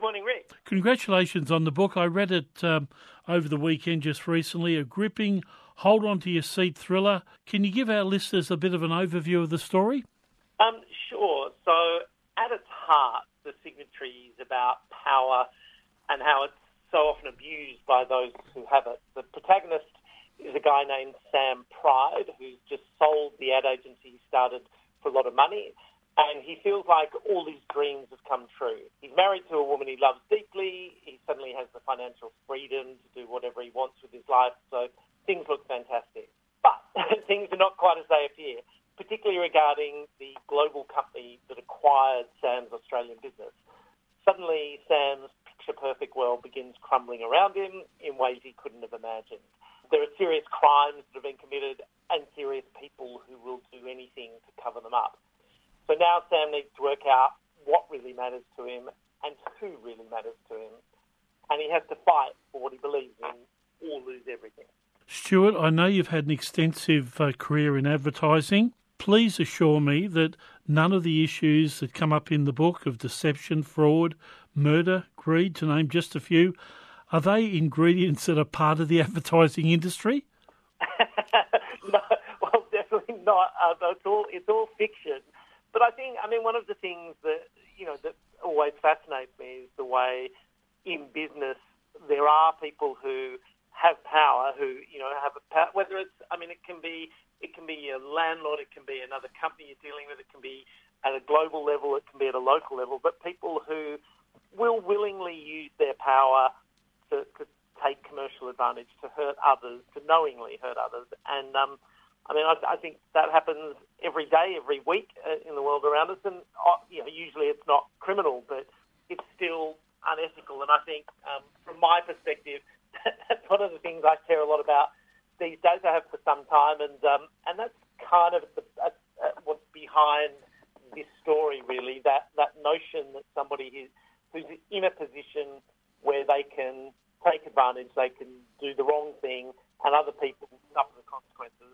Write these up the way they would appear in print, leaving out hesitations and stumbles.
morning, Rick. Congratulations on the book. I read it over the weekend just recently, a gripping, hold-on-to-your-seat thriller. Can you give our listeners a bit of an overview of the story? Sure. So at its heart, The Signatory is about power and how it's so often abused by those who have it. The protagonist is a guy named Sam Pride, who's just sold the ad agency he started for a lot of money, and he feels like all his dreams have come true. He's married to a woman he loves deeply. He suddenly has the financial freedom to do whatever he wants with his life, so things look fantastic. But things are not quite as they appear, particularly regarding the global company that acquired Sam's Australian business. Suddenly, Sam's picture-perfect world begins crumbling around him in ways he couldn't have imagined. There are serious crimes that have been committed and serious people who will do anything to cover them up. So now Sam needs to work out what really matters to him and who really matters to him. And he has to fight for what he believes in or lose everything. Stuart, I know you've had an extensive career in advertising. Please assure me that none of the issues that come up in the book of deception, fraud, murder, greed, to name just a few, are they ingredients that are part of the advertising industry? No, well, definitely not. It's all fiction. But I think, one of the things that always fascinates me is the way in business there are people who have power, who have a power. Whether it's, it can be a landlord, it can be another company you're dealing with, it can be at a global level, it can be at a local level. But people who will willingly use their power to take commercial advantage, to hurt others, to knowingly hurt others, and I think that happens every day, every week in the world around us, and usually it's not criminal, but it's still unethical. And I think, from my perspective, that's one of the things I care a lot about these days. I have for some time, and that's kind of what's behind this story, really. That notion that somebody who's in a position where they can take advantage, they can do the wrong thing, and other people suffer the consequences.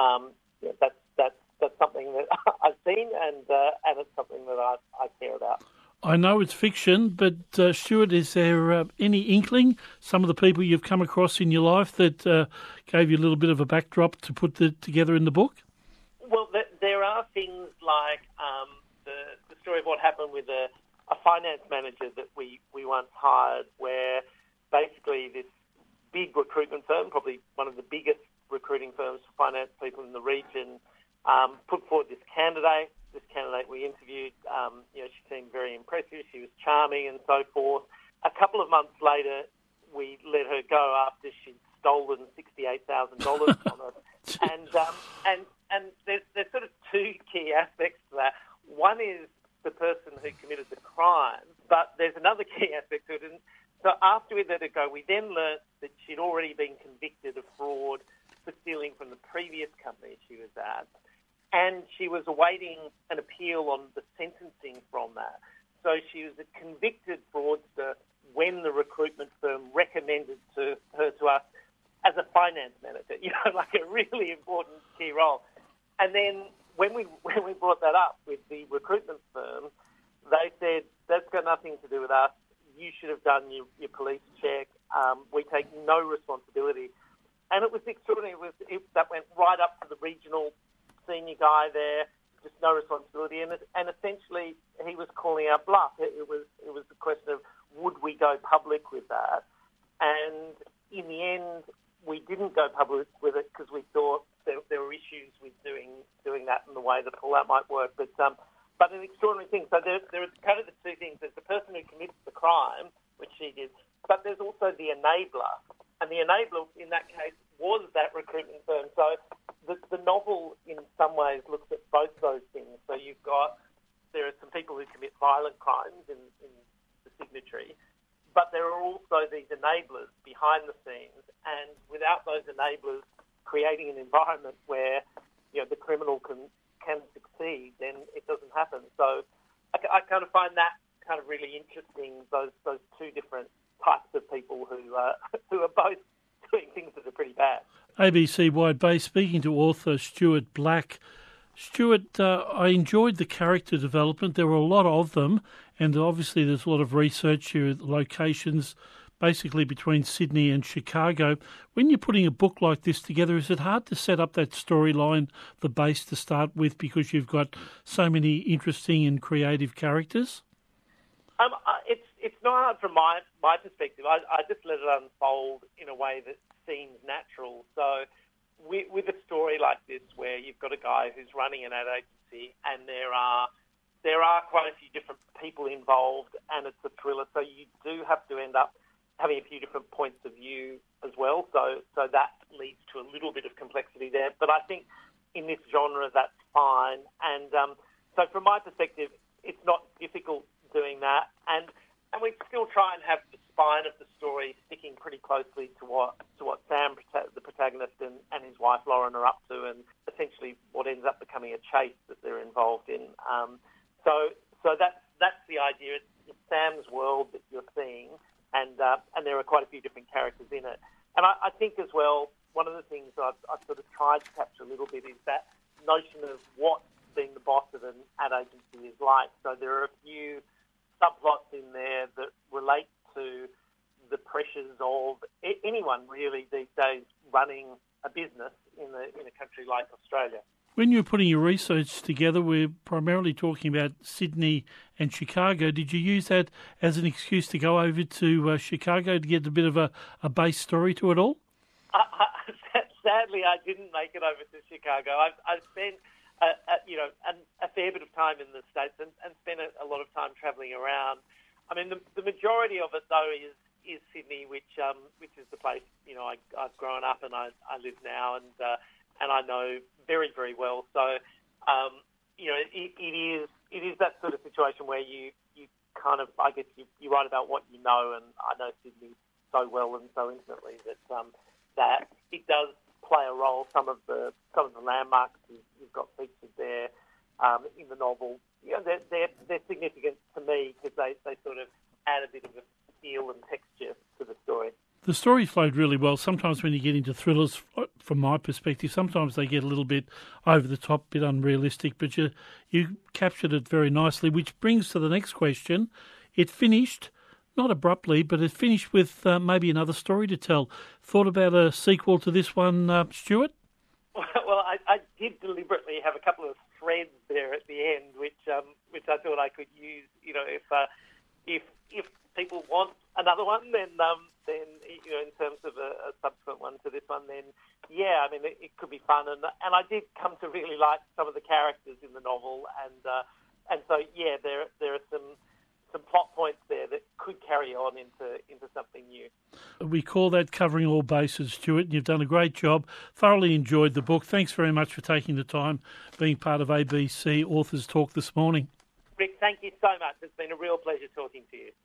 That's something that I've seen, and it's something that I care about. I know it's fiction, but Stuart, is there any inkling, some of the people you've come across in your life that gave you a little bit of a backdrop to put together in the book? Well, there are things like the story of what happened with a finance manager that we once hired, where basically this big recruitment firm, probably one of the biggest recruiting firms for finance people in the region, put forward this candidate. This candidate we interviewed, she seemed very impressive. She was charming and so forth. A couple of months later, we let her go after she'd stolen $68,000 from us. And there's sort of two key aspects to that. One is the person who committed the crime, but there's another key aspect to it. And so after we let her go, we then learnt that she'd already been convicted of fraud for stealing from the previous company she was at, and she was awaiting an appeal on the sentencing from that. So she was a convicted fraudster when the recruitment firm recommended her to us as a finance manager, like a really important key role. And then when we brought that up with the recruitment firm, they said, that's got nothing to do with us. You should have done your police check. We take no responsibility. And it was extraordinary. That went right up to the regional senior guy there, just no responsibility. And essentially, he was calling our bluff. It was the question of, would we go public with that? And in the end, we didn't go public with it because we thought there were issues with doing that in the way that all that might work. But an extraordinary thing. So there are kind of the two things. There's the person who commits the crime, which she did, but there's also the enabler. And the enabler, in that case, was that recruitment firm. So the novel, in some ways, looks at both those things. So there are some people who commit violent crimes in The Signatory, but there are also these enablers behind the scenes. And without those enablers creating an environment where the criminal can succeed, then it doesn't happen. So I kind of find that kind of really interesting, those two different types of people who are both doing things that are pretty bad. ABC Wide Bay speaking to author Stuart Black. Stuart, I enjoyed the character development. There were a lot of them, and obviously there's a lot of research here, locations basically between Sydney and Chicago. When you're putting a book like this together, is it hard to set up that storyline, the base to start with, because you've got so many interesting and creative characters? It's not hard from my perspective. I just let it unfold in a way that seems natural. So with a story like this, where you've got a guy who's running an ad agency, and there are quite a few different people involved, and it's a thriller, so you do have to end up having a few different points of view as well. So that leads to a little bit of complexity there. But I think in this genre, that's fine. And so from my perspective, it's not difficult doing that. And we still try and have the spine of the story sticking pretty closely to what Sam, the protagonist, and his wife Lauren are up to, and essentially what ends up becoming a chase that they're involved in. So that's the idea. It's Sam's world that you're seeing, and there are quite a few different characters in it. And I think as well, one of the things I've sort of tried to capture a little bit is that notion of what being the boss of an ad agency is like. So there are a few subplots in there that relate to the pressures of anyone really these days running a business in a country like Australia. When you were putting your research together, we're primarily talking about Sydney and Chicago. Did you use that as an excuse to go over to Chicago to get a bit of a base story to it all? Sadly, I didn't make it over to Chicago. I've spent a fair bit of time in the States and spent a lot of time travelling around. I mean, the majority of it, though, is Sydney, which is the place, I've grown up and I live now, and I know very, very well. So, it is that sort of situation where you kind of, I guess, you write about what you know, and I know Sydney so well and so intimately that it does play a role. Some of the landmarks you've got featured there in the novel, they're significant to me because they sort of add a bit of a feel and texture to the story. The story flowed really well. Sometimes when you get into thrillers, from my perspective, sometimes they get a little bit over the top, a bit unrealistic, but you captured it very nicely, which brings to the next question. It finished, not abruptly, but it finished with maybe another story to tell. Thought about a sequel to this one, Stuart? Well, I did deliberately have a couple of threads there at the end, which I thought I could use. If people want another one, then in terms of a subsequent one to this one, then yeah, I mean it could be fun, and I did come to really like some of the characters in the novel, and so yeah, there are some plot points there that could carry on into something new. We call that covering all bases, Stuart, and you've done a great job. Thoroughly enjoyed the book. Thanks very much for taking the time, being part of ABC Authors Talk this morning. Rick, thank you so much. It's been a real pleasure talking to you.